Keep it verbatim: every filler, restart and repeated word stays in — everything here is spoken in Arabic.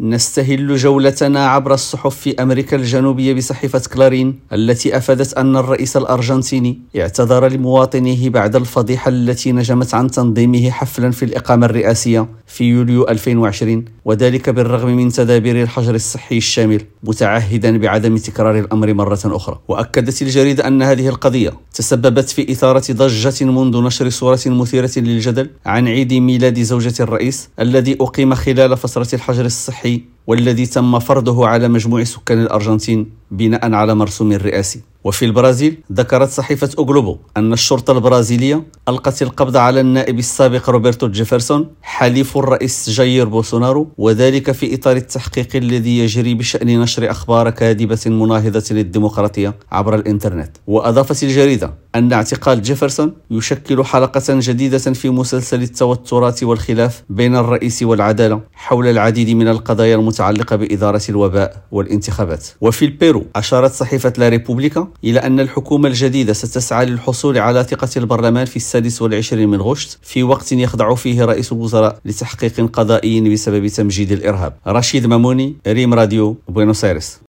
نستهل جولتنا عبر الصحف في أمريكا الجنوبية بصحيفة كلارين التي أفادت أن الرئيس الأرجنتيني اعتذر لمواطنيه بعد الفضيحة التي نجمت عن تنظيمه حفلا في الإقامة الرئاسية في يوليو ألفين وعشرين، وذلك بالرغم من تدابير الحجر الصحي الشامل، متعهدا بعدم تكرار الأمر مرة أخرى. وأكدت الجريدة أن هذه القضية تسببت في إثارة ضجة منذ نشر صورة مثيرة للجدل عن عيد ميلاد زوجة الرئيس الذي أقيم خلال فترة الحجر الصحي، والذي تم فرضه على مجموع سكان الأرجنتين بناء على مرسوم رئاسي. وفي البرازيل ذكرت صحيفة أوغلوبو أن الشرطة البرازيلية ألقت القبض على النائب السابق روبرتو جيفرسون حليف الرئيس جاير بولسونارو، وذلك في إطار التحقيق الذي يجري بشأن نشر أخبار كاذبة مناهضة للديمقراطية عبر الإنترنت. وأضافت الجريدة أن اعتقال جيفرسون يشكل حلقة جديدة في مسلسل التوترات والخلاف بين الرئيس والعدالة حول العديد من القضايا المتعلقة بإدارة الوباء والانتخابات. وفي البيرو أشارت صحيفة لا ريبوبليكا إلى أن الحكومة الجديدة ستسعى للحصول على ثقة البرلمان في السادس والعشرين من غشت، في وقت يخضع فيه رئيس الوزراء لتحقيق قضائي بسبب تمجيد الإرهاب. رشيد ماموني، ريم راديو، بوينوس آيرس.